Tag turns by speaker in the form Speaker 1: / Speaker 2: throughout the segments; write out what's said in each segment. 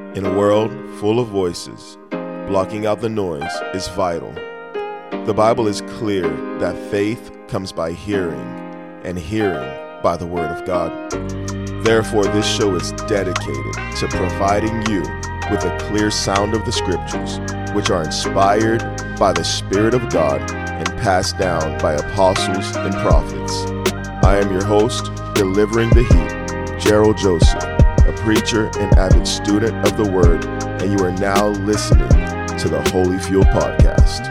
Speaker 1: In a world full of voices, blocking out the noise is vital. The Bible is clear that faith comes by hearing, and hearing by the Word of God. Therefore, this show is dedicated to providing you with a clear sound of the Scriptures, which are inspired by the Spirit of God and passed down by apostles and prophets. I am your host, Delivering the Heat, Gerald Joseph, a preacher and avid student of the Word, and you are now listening to the Holy Fuel Podcast.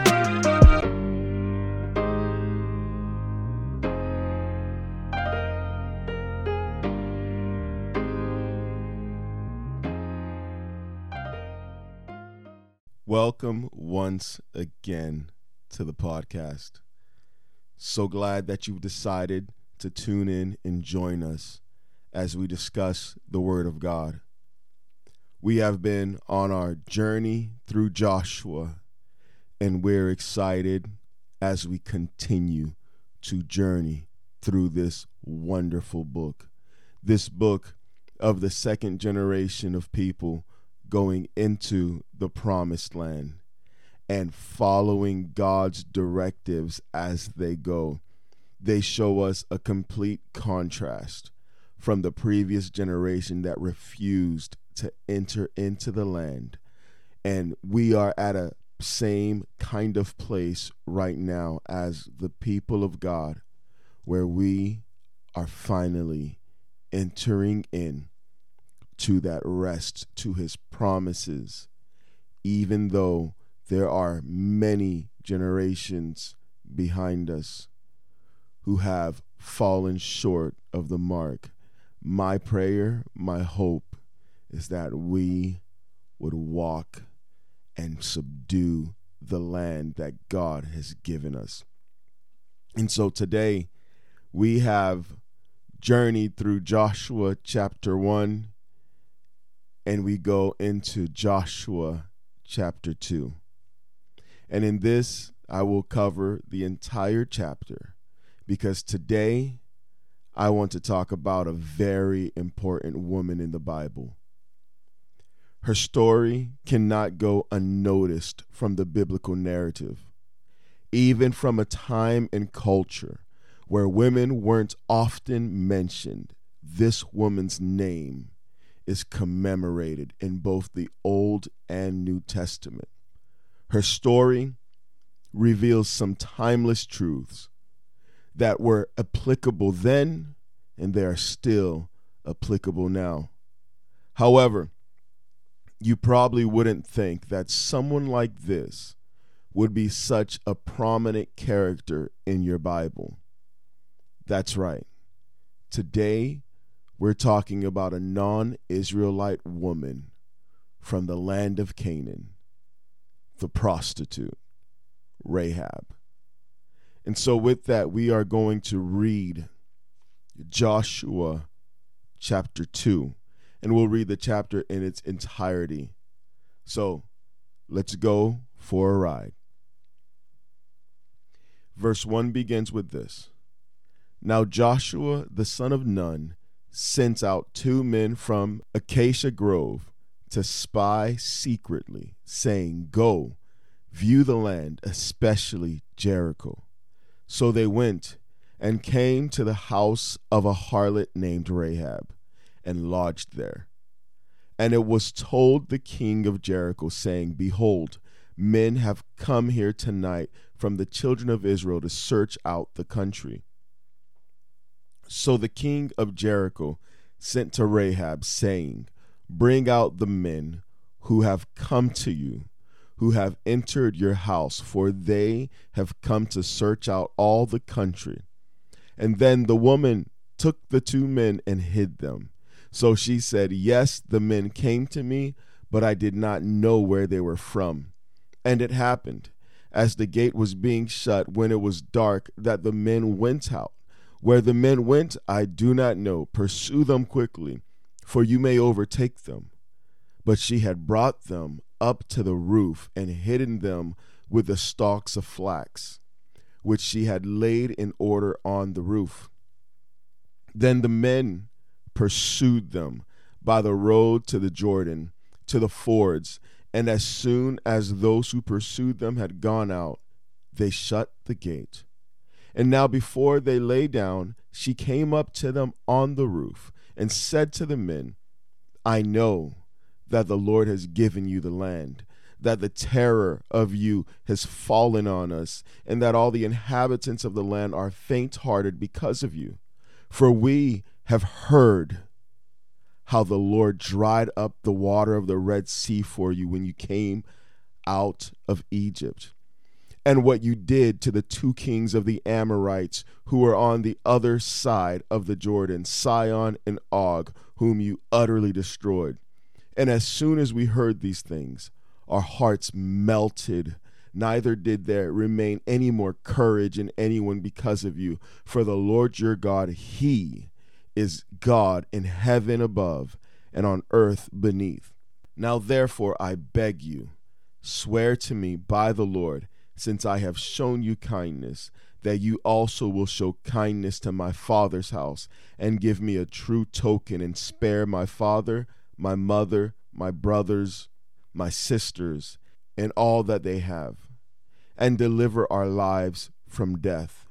Speaker 1: Welcome once again to the podcast. So glad that you've decided to tune in and join us as we discuss the Word of God. We have been on our journey through Joshua, and we're excited as we continue to journey through this wonderful book. This book of the second generation of people going into the promised land and following God's directives as they go. They show us a complete contrast from the previous generation that refused to enter into the land. And we are at a same kind of place right now as the people of God, where we are finally entering in to that rest, to his promises, even though there are many generations behind us who have fallen short of the mark. My prayer, my hope is that we would walk and subdue the land that God has given us. And so today we have journeyed through Joshua chapter 1, and we go into Joshua chapter 2. And in this, I will cover the entire chapter, because today I want to talk about a very important woman in the Bible. Her story cannot go unnoticed from the biblical narrative, even from a time and culture where women weren't often mentioned. This woman's name is commemorated in both the Old and New Testament. Her story reveals some timeless truths that were applicable then, and they are still applicable now. However, you probably wouldn't think that someone like this would be such a prominent character in your Bible. That's right. Today, we're talking about a non-Israelite woman from the land of Canaan, the prostitute, Rahab. And so with that, we are going to read Joshua chapter 2, and we'll read the chapter in its entirety. So let's go for a ride. Verse 1 begins with this. Now Joshua, the son of Nun, sent out 2 men from Acacia Grove to spy secretly, saying, "Go, view the land, especially Jericho." So they went and came to the house of a harlot named Rahab, and lodged there. And it was told the king of Jericho, saying, "Behold, men have come here tonight from the children of Israel to search out the country." So the king of Jericho sent to Rahab, saying, "Bring out the men who have come to you, who have entered your house, for they have come to search out all the country." And then the woman took the 2 men and hid them. So she said, "Yes, the men came to me, but I did not know where they were from. And it happened, as the gate was being shut, when it was dark, that the men went out. Where the men went, I do not know. Pursue them quickly, for you may overtake them." But she had brought them up to the roof and hidden them with the stalks of flax, which she had laid in order on the roof. Then the men pursued them by the road to the Jordan, to the fords, and as soon as those who pursued them had gone out, they shut the gate. And now before they lay down, she came up to them on the roof and said to the men, I know that the Lord has given you the land, that the terror of you has fallen on us, and that all the inhabitants of the land are faint-hearted because of you. For we have heard how the Lord dried up the water of the Red Sea for you when you came out of Egypt, and what you did to the two kings of the Amorites who were on the other side of the Jordan, Sihon and Og, whom you utterly destroyed. And as soon as we heard these things, our hearts melted. Neither did there remain any more courage in anyone because of you. For the Lord your God, he is God in heaven above and on earth beneath. Now therefore I beg you, swear to me by the Lord, since I have shown you kindness, that you also will show kindness to my father's house, and give me a true token, and spare my father, my mother, my brothers, my sisters, and all that they have, and deliver our lives from death.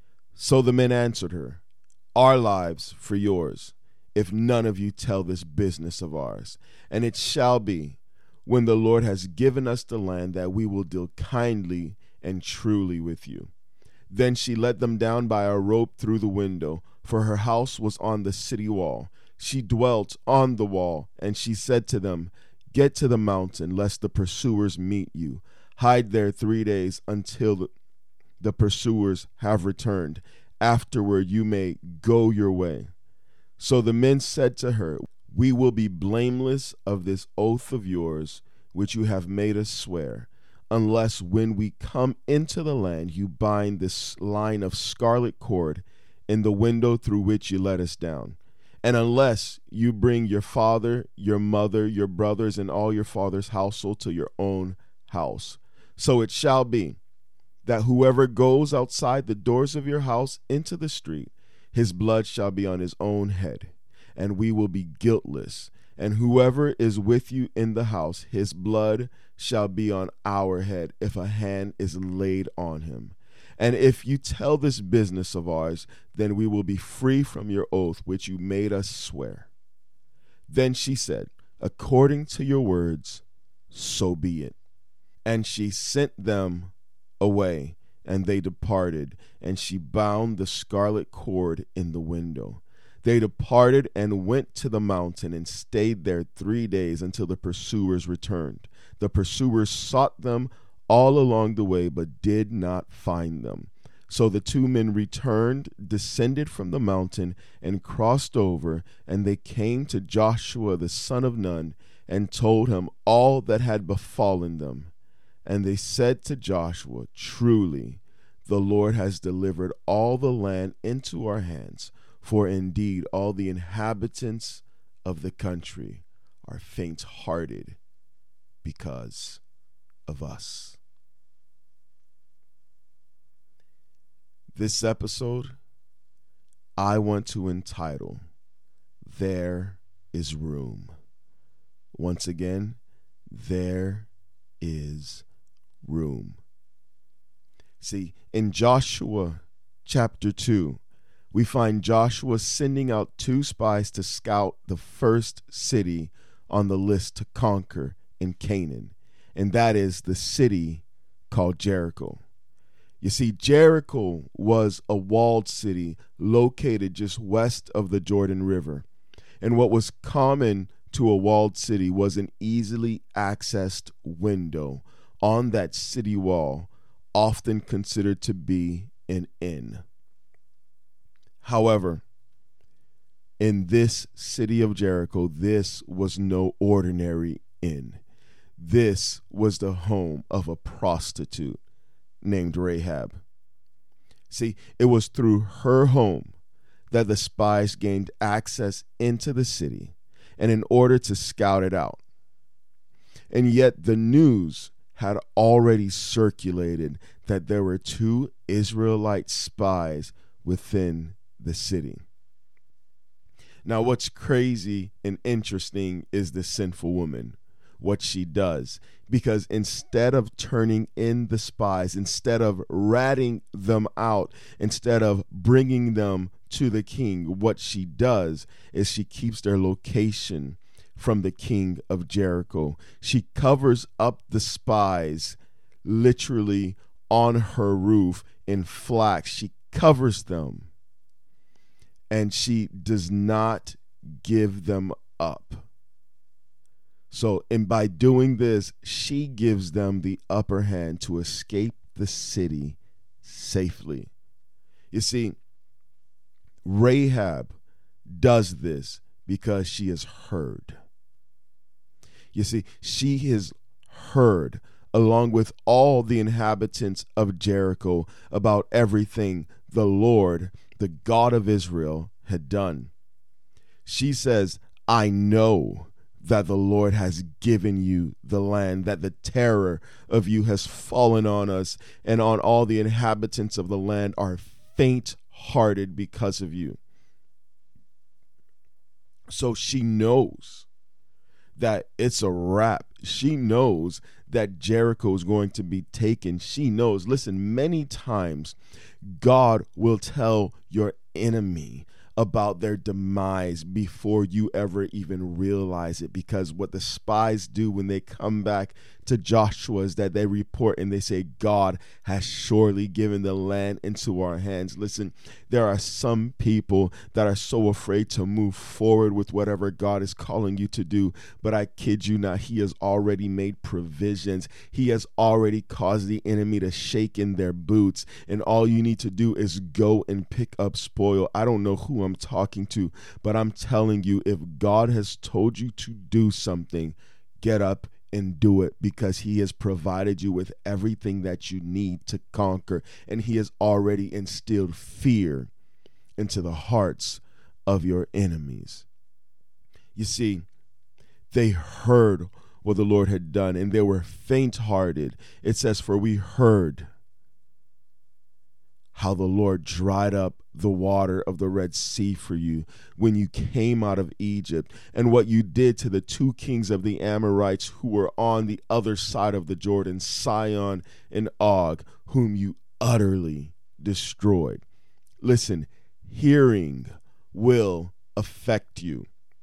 Speaker 1: So the men answered her, Our lives for yours, if none of you tell this business of ours. And it shall be, when the Lord has given us the land, that we will deal kindly and truly with you. Then she let them down by a rope through the window, for her house was on the city wall. She dwelt on the wall, and she said to them, Get to the mountain, lest the pursuers meet you. Hide there 3 days until the pursuers have returned. Afterward you may go your way. So the men said to her, We will be blameless of this oath of yours, which you have made us swear, unless when we come into the land you bind this line of scarlet cord in the window through which you let us down. And unless you bring your father, your mother, your brothers, and all your father's household to your own house. So it shall be that whoever goes outside the doors of your house into the street, his blood shall be on his own head, and we will be guiltless. And whoever is with you in the house, his blood shall be on our head if a hand is laid on him. And if you tell this business of ours, then we will be free from your oath which you made us swear. Then she said, According to your words, so be it. And she sent them away, and they departed, and she bound the scarlet cord in the window. They departed and went to the mountain and stayed there 3 days until the pursuers returned. The pursuers sought them all along the way, but did not find them. So the two men returned, descended from the mountain, and crossed over, and they came to Joshua the son of Nun, and told him all that had befallen them. And they said to Joshua, Truly, the Lord has delivered all the land into our hands, for indeed all the inhabitants of the country are faint-hearted because of us. This episode, I want to entitle, There is Room. Once again, there is room. See, in Joshua chapter 2, we find Joshua sending out 2 spies to scout the first city on the list to conquer in Canaan, and that is the city called Jericho. You see, Jericho was a walled city located just west of the Jordan River, and what was common to a walled city was an easily accessed window on that city wall, often considered to be an inn. However, in this city of Jericho, this was no ordinary inn. This was the home of a prostitute named Rahab. See, it was through her home that the spies gained access into the city, and in order to scout it out. And yet the news had already circulated that there were 2 Israelite spies within the city. Now, what's crazy and interesting is the sinful woman. what she does. Because instead of turning in the spies, instead of ratting them out, instead of bringing them to the king, what she does is she keeps their location from the king of Jericho. She covers up the spies literally on her roof in flax. She covers them, and she does not give them up. So, and by doing this, she gives them the upper hand to escape the city safely. You see, Rahab does this because she has heard. You see, she has heard, along with all the inhabitants of Jericho, about everything the Lord, the God of Israel, had done. She says, I know that the Lord has given you the land, that the terror of you has fallen on us, and on all the inhabitants of the land are faint-hearted because of you. So she knows that it's a wrap. She knows that Jericho is going to be taken. She knows, listen, many times God will tell your enemy about their demise before you ever even realize it, because what the spies do when they come back to Joshua is that they report and they say, God has surely given the land into our hands. Listen, there are some people that are so afraid to move forward with whatever God is calling you to do, but I kid you not, he has already made provisions. He has already caused the enemy to shake in their boots, and all you need to do is go and pick up spoil. I don't know who I'm talking to, but I'm telling you, if God has told you to do something, get up and do it, because he has provided you with everything that you need to conquer, and he has already instilled fear into the hearts of your enemies. You see, they heard what the Lord had done, and they were faint-hearted. It says, for we heard how the Lord dried up the water of the Red Sea for you when you came out of Egypt, and what you did to the two kings of the Amorites who were on the other side of the Jordan, Sihon and Og, whom you utterly destroyed. Listen, hearing will affect you.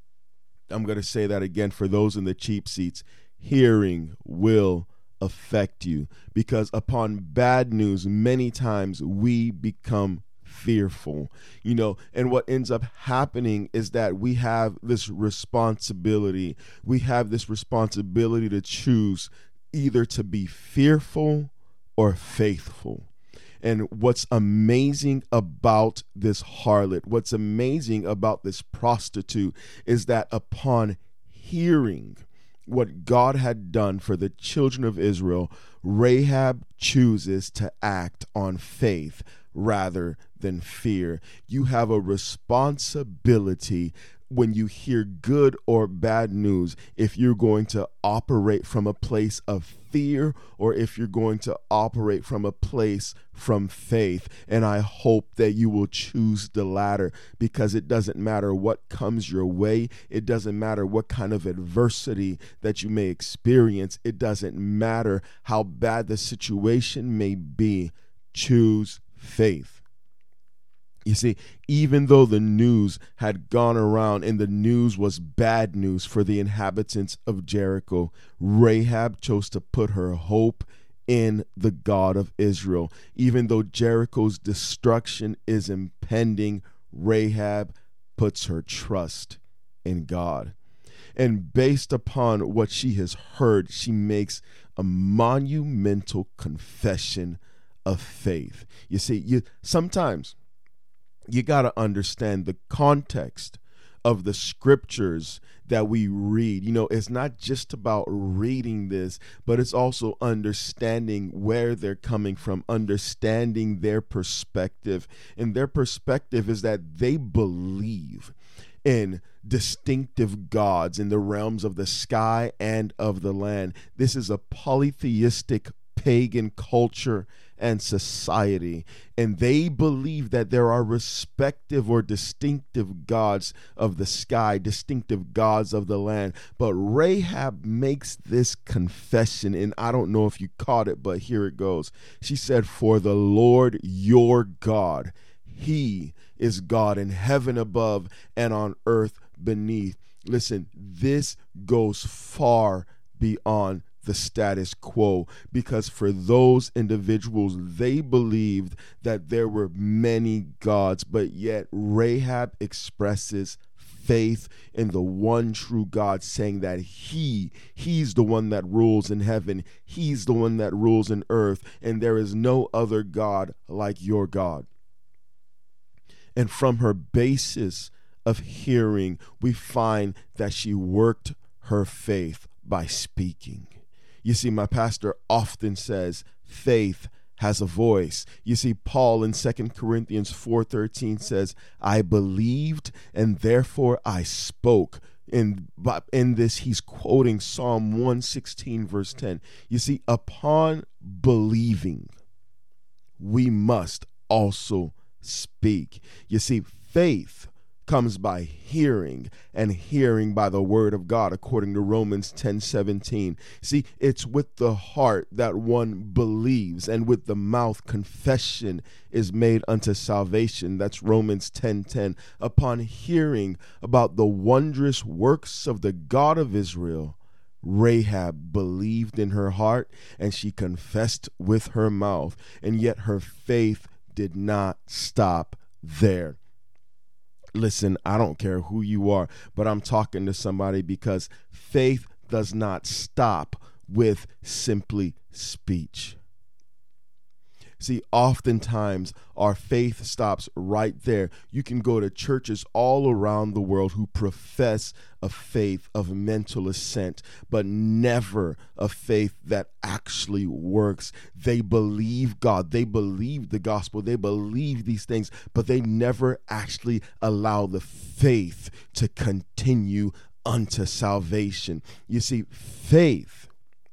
Speaker 1: I'm going to say that again for those in the cheap seats. Hearing will affect you, because upon bad news, many times we become fearful, and what ends up happening is that we have this responsibility. We have this responsibility to choose either to be fearful or faithful. And what's amazing about this harlot, what's amazing about this prostitute, is that upon hearing what God had done for the children of Israel, Rahab chooses to act on faith rather than fear. You have a responsibility when you hear good or bad news, if you're going to operate from a place of fear or if you're going to operate from a place from faith. And I hope that you will choose the latter, because it doesn't matter what comes your way. It doesn't matter what kind of adversity that you may experience. It doesn't matter how bad the situation may be. Choose faith. You see, even though the news had gone around and the news was bad news for the inhabitants of Jericho, Rahab chose to put her hope in the God of Israel. Even though Jericho's destruction is impending, Rahab puts her trust in God. And based upon what she has heard, she makes a monumental confession of faith. You see, sometimes you got to understand the context of the scriptures that we read. It's not just about reading this, but it's also understanding where they're coming from, understanding their perspective. And their perspective is that they believe in distinctive gods in the realms of the sky and of the land. This is a polytheistic pagan culture and society. And they believe that there are respective or distinctive gods of the sky, distinctive gods of the land. But Rahab makes this confession, and I don't know if you caught it, but here it goes. She said, "For the Lord your God, he is God in heaven above and on earth beneath." Listen, this goes far beyond the status quo, because for those individuals, they believed that there were many gods, but yet Rahab expresses faith in the one true God, saying that he's the one that rules in heaven, he's the one that rules in earth, and there is no other God like your God. And from her basis of hearing, we find that she worked her faith by speaking. You see, my pastor often says faith has a voice. You see, Paul in 2 Corinthians 4:13 says, "I believed and therefore I spoke." In this, he's quoting Psalm 116 verse 10. You see, upon believing, we must also speak. You see, faith comes by hearing, and hearing by the word of God, according to Romans 10:17. See, it's with the heart that one believes, and with the mouth confession is made unto salvation. That's Romans 10:10. Upon hearing about the wondrous works of the God of Israel, Rahab believed in her heart, and she confessed with her mouth, and yet her faith did not stop there. Listen, I don't care who you are, but I'm talking to somebody, because faith does not stop with simply speech. See, oftentimes our faith stops right there. You can go to churches all around the world who profess a faith of mental assent, but never a faith that actually works. They believe God, they believe the gospel, they believe these things, but they never actually allow the faith to continue unto salvation. You see, faith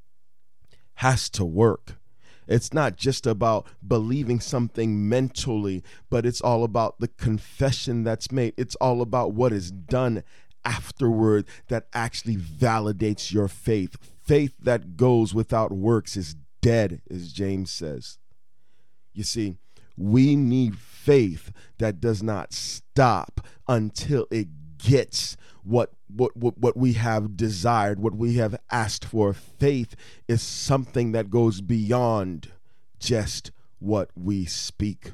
Speaker 1: has to work. It's not just about believing something mentally, but it's all about the confession that's made. It's all about what is done afterward that actually validates your faith. Faith that goes without works is dead, as James says. You see, we need faith that does not stop until it gets what we have desired, what we have asked for. Faith is something that goes beyond just what we speak.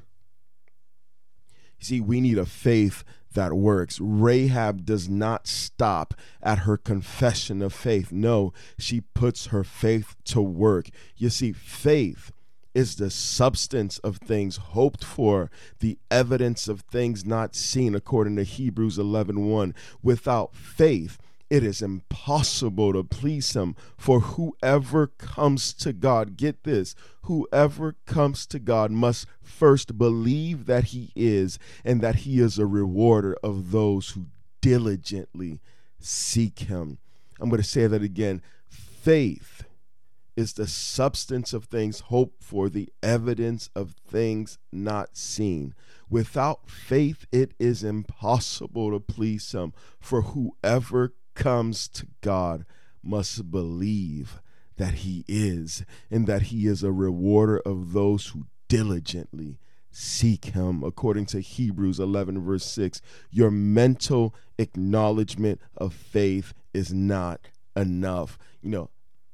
Speaker 1: See, we need a faith that works. Rahab does not stop at her confession of faith. No, she puts her faith to work. You see, faith is the substance of things hoped for, the evidence of things not seen, according to Hebrews 11:1. Without faith, it is impossible to please him. For whoever comes to God, get this, whoever comes to God must first believe that he is, and that he is a rewarder of those who diligently seek him. I'm going to say that again. Faith is the substance of things hoped for, the evidence of things not seen. Without faith, it is impossible to please him. For whoever comes to God must believe that he is, and that he is a rewarder of those who diligently seek him. According to Hebrews 11 verse 6, your mental acknowledgement of faith is not enough. You know,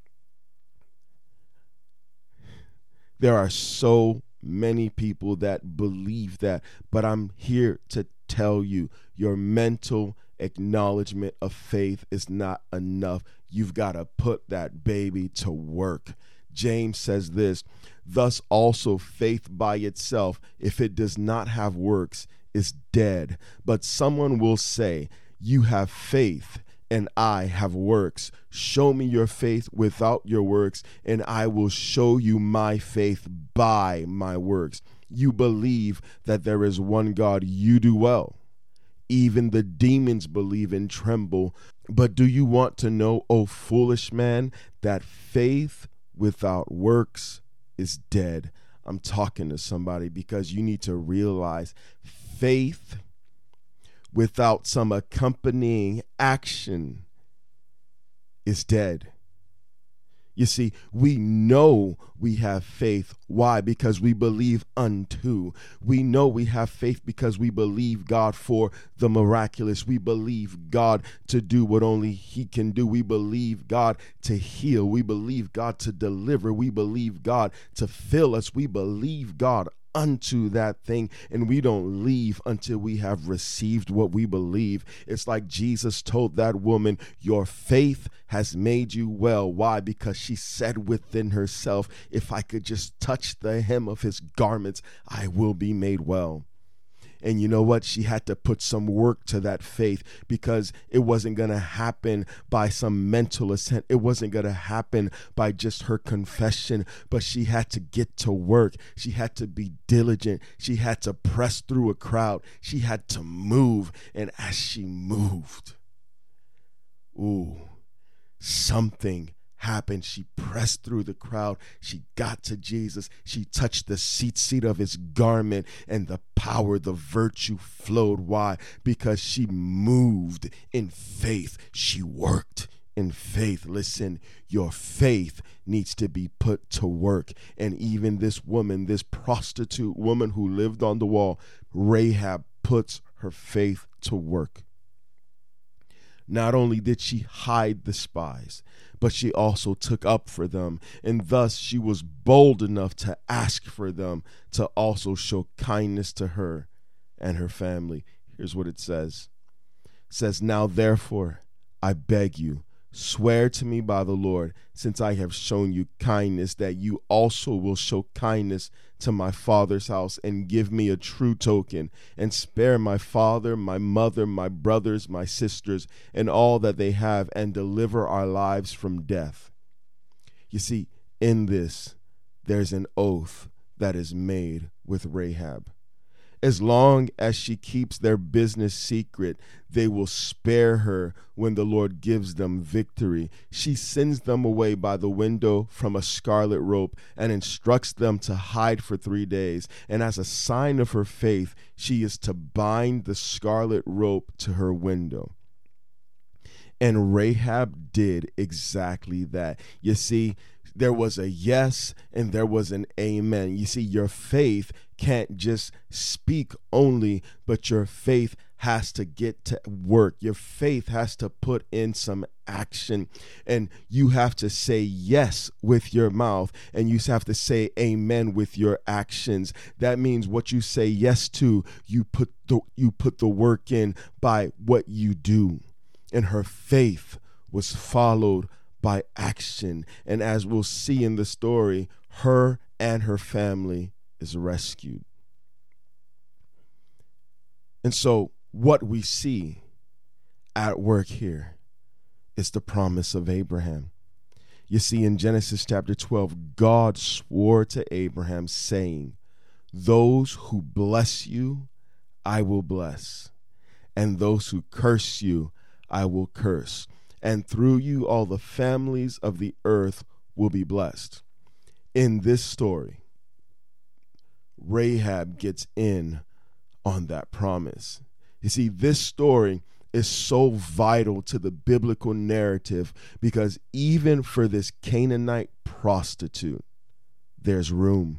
Speaker 1: there are so many people that believe that, but I'm here to tell you, your mental acknowledgement of faith is not enough. You've got to put that baby to work. James says this, thus also faith by itself, if it does not have works, is dead. But someone will say, you have faith and I have works. Show me your faith without your works, and I will show you my faith by my works. You believe that there is one God, you do well. Even the demons believe and tremble. But do you want to know, O foolish man, that faith without works is dead? I'm talking to somebody, because you need to realize faith without some accompanying action is dead. You see, we know we have faith. Why? Because we believe unto. We know we have faith because we believe God for the miraculous. We believe God to do what only He can do. We believe God to heal. We believe God to deliver. We believe God to fill us. We believe God unto that thing, and we don't leave until we have received what we believe. It's like Jesus told that woman, your faith has made you well. Why? Because she said within herself, if I could just touch the hem of his garments, I will be made well. And you know what? She had to put some work to that faith, because it wasn't going to happen by some mental assent. It wasn't going to happen by just her confession, but she had to get to work. She had to be diligent. She had to press through a crowd. She had to move. And as she moved, something happened. She pressed through the crowd. She got to Jesus. She touched the seat of his garment, and the power, the virtue flowed. Why? Because she moved in faith. She worked in faith. Listen, your faith needs to be put to work. And even this woman, this prostitute woman who lived on the wall, Rahab, puts her faith to work. Not only did she hide the spies, but she also took up for them, and thus she was bold enough to ask for them to also show kindness to her and her family. Here's what it says. It says, now therefore, I beg you, swear to me by the Lord, since I have shown you kindness, that you also will show kindness to my father's house, and give me a true token, and spare my father, my mother, my brothers, my sisters, and all that they have, and deliver our lives from death. You see, in this, there's an oath that is made with Rahab. As long as she keeps their business secret, they will spare her when the Lord gives them victory. She sends them away by the window from a scarlet rope, and instructs them to hide for 3 days. And as a sign of her faith, she is to bind the scarlet rope to her window. And Rahab did exactly that. You see, there was a yes and there was an amen. You see, your faith can't just speak only, but your faith has to get to work. Your faith has to put in some action, and you have to say yes with your mouth, and you have to say amen with your actions. That means what you say yes to, you put the work in by what you do. And her faith was followed by action. And as we'll see in the story, her and her family is rescued. And so what we see at work here is the promise of Abraham. You see, in Genesis chapter 12, God swore to Abraham, saying, those who bless you, I will bless, and those who curse you, I will curse. And through you, all the families of the earth will be blessed. In this story, Rahab gets in on that promise. You see, this story is so vital to the biblical narrative, because even for this Canaanite prostitute, there's room.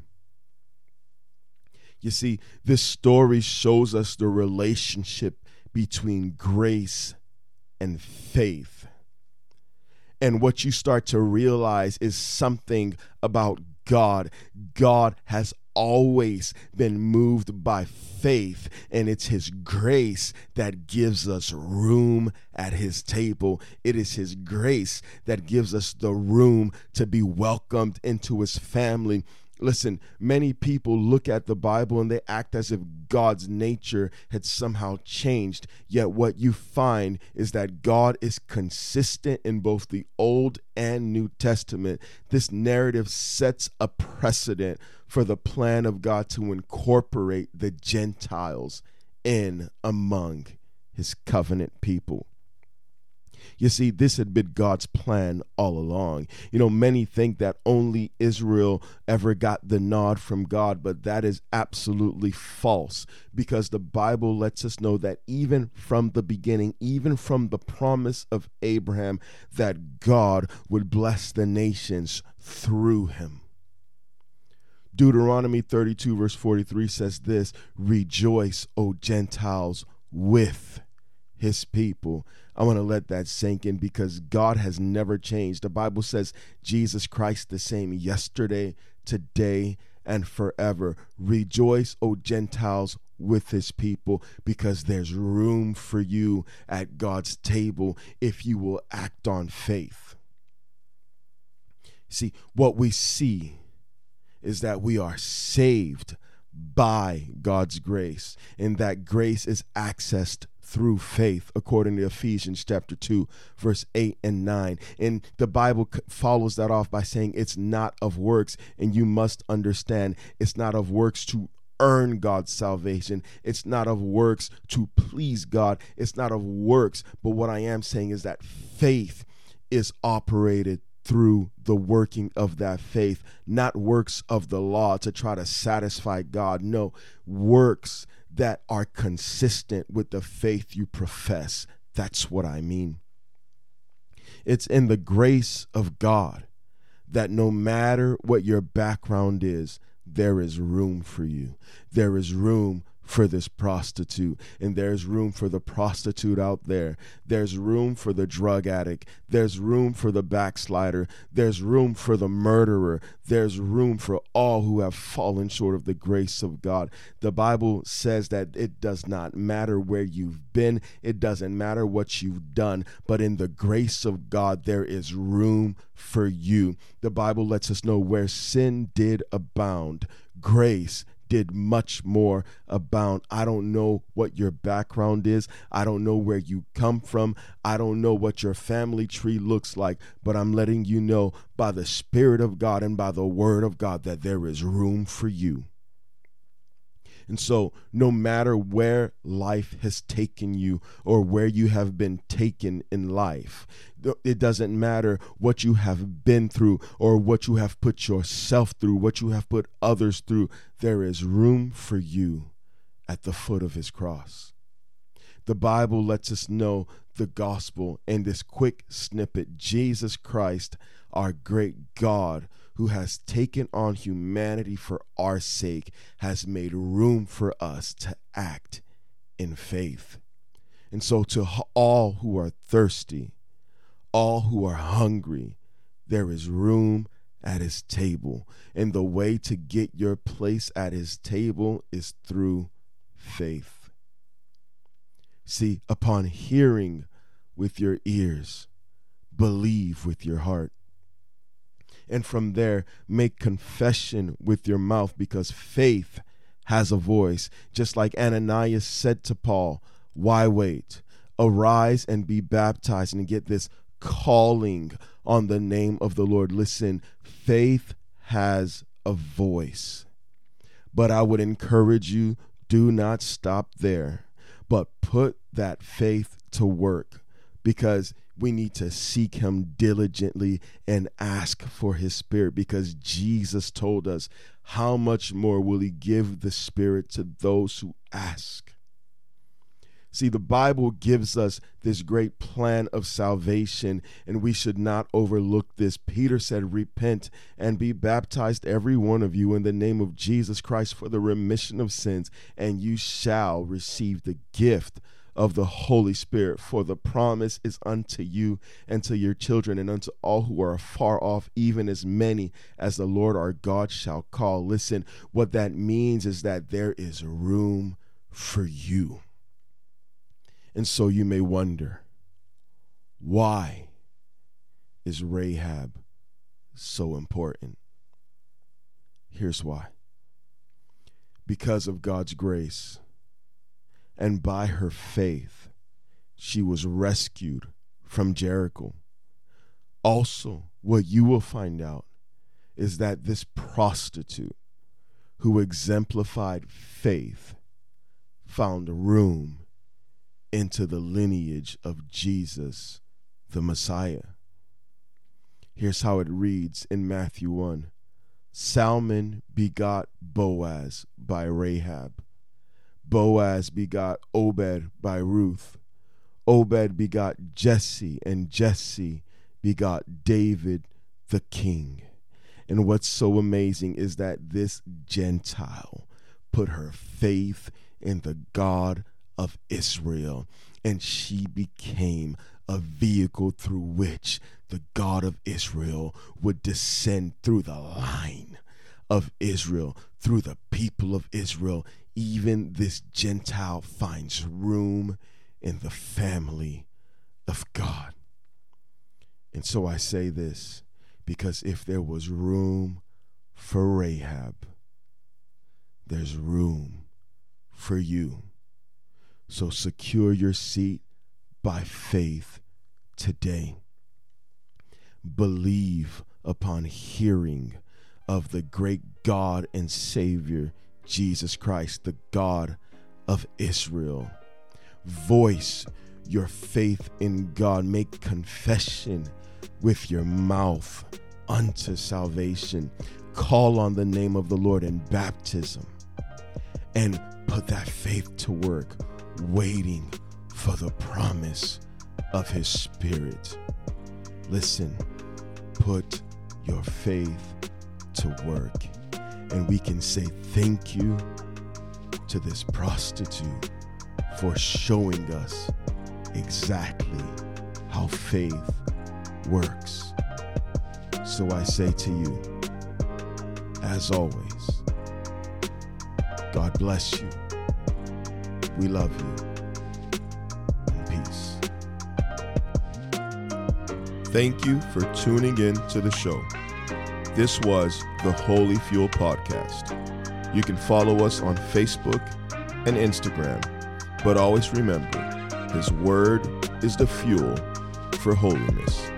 Speaker 1: You see, this story shows us the relationship between grace and faith. And what you start to realize is something about God. God has always been moved by faith, and it's his grace that gives us room at his table. It is his grace that gives us the room to be welcomed into his family. Listen, many people look at the Bible and they act as if God's nature had somehow changed. Yet what you find is that God is consistent in both the Old and New Testament. This narrative sets a precedent for the plan of God to incorporate the Gentiles in among his covenant people. You see, this had been God's plan all along. Many think that only Israel ever got the nod from God, but that is absolutely false, because the Bible lets us know that even from the beginning, even from the promise of Abraham, that God would bless the nations through him. Deuteronomy 32 verse 43 says this: "Rejoice, O Gentiles, with his people." I want to let that sink in, because God has never changed. The Bible says Jesus Christ the same yesterday, today, and forever. Rejoice, O Gentiles, with his people, because there's room for you at God's table if you will act on faith. See, what we see is that we are saved by God's grace, and that grace is accessed through faith, according to Ephesians chapter 2, verse 8 and 9. And the Bible follows that off by saying it's not of works, and you must understand it's not of works to earn God's salvation. It's not of works to please God. It's not of works, but what I am saying is that faith is operated through the working of that faith, not works of the law to try to satisfy God. No, works that are consistent with the faith you profess. That's what I mean. It's in the grace of God that no matter what your background is, there is room for you. There is room for this prostitute, and there's room for the prostitute out there. There's room for the drug addict. There's room for the backslider. There's room for the murderer. There's room for all who have fallen short of the grace of God. The Bible says that it does not matter where you've been. It doesn't matter what you've done, but in the grace of God, there is room for you. The Bible lets us know where sin did abound, grace did much more abound. I don't know what your background is. I don't know where you come from. I don't know what your family tree looks like, but I'm letting you know by the Spirit of God and by the Word of God that there is room for you. And so no matter where life has taken you or where you have been taken in life, it doesn't matter what you have been through or what you have put yourself through, what you have put others through. There is room for you at the foot of his cross. The Bible lets us know the gospel in this quick snippet. Jesus Christ, our great God, who has taken on humanity for our sake, has made room for us to act in faith. And so to all who are thirsty, all who are hungry, there is room at his table. And the way to get your place at his table is through faith. See, upon hearing with your ears, believe with your heart. And from there, make confession with your mouth, because faith has a voice. Just like Ananias said to Paul, why wait? Arise and be baptized, and get this, calling on the name of the Lord. Listen, faith has a voice. But I would encourage you, do not stop there, but put that faith to work, because we need to seek him diligently and ask for his Spirit, because Jesus told us, how much more will he give the Spirit to those who ask? See, the Bible gives us this great plan of salvation, and we should not overlook this. Peter said, repent and be baptized, every one of you, in the name of Jesus Christ for the remission of sins, and you shall receive the gift of the Holy Spirit. For the promise is unto you and to your children and unto all who are far off, even as many as the Lord our God shall call. Listen, what that means is that there is room for you. And so you may wonder, why is Rahab so important? Here's why. Because of God's grace and by her faith, she was rescued from Jericho. Also, what you will find out is that this prostitute who exemplified faith found room into the lineage of Jesus the Messiah. Here's how it reads in Matthew 1. Salmon begot Boaz by Rahab. Boaz begot Obed by Ruth. Obed begot Jesse, and Jesse begot David the king. And what's so amazing is that this Gentile put her faith in the God of Israel, and she became a vehicle through which the God of Israel would descend through the line of Israel, through the people of Israel. Even this Gentile finds room in the family of God. And so I say this because if there was room for Rahab, there's room for you. So secure your seat by faith today. Believe upon hearing of the great God and Savior, Jesus Christ, the God of Israel. Voice your faith in God. Make confession with your mouth unto salvation. Call on the name of the Lord in baptism and put that faith to work, waiting for the promise of His Spirit. Listen, put your faith to work, and we can say thank you to this prostitute for showing us exactly how faith works. So I say to you, as always, God bless you. We love you. And peace. Thank you for tuning in to the show. This was the Holy Fuel Podcast. You can follow us on Facebook and Instagram, but always remember, His word is the fuel for holiness.